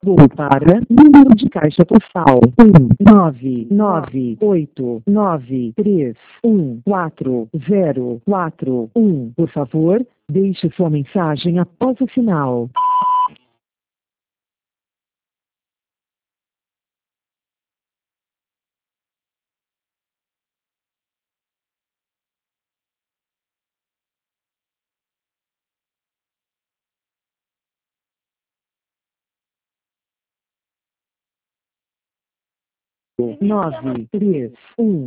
Vou para número de caixa postal 19989314041. Por favor, deixe sua mensagem após o sinal. Nove, três, um.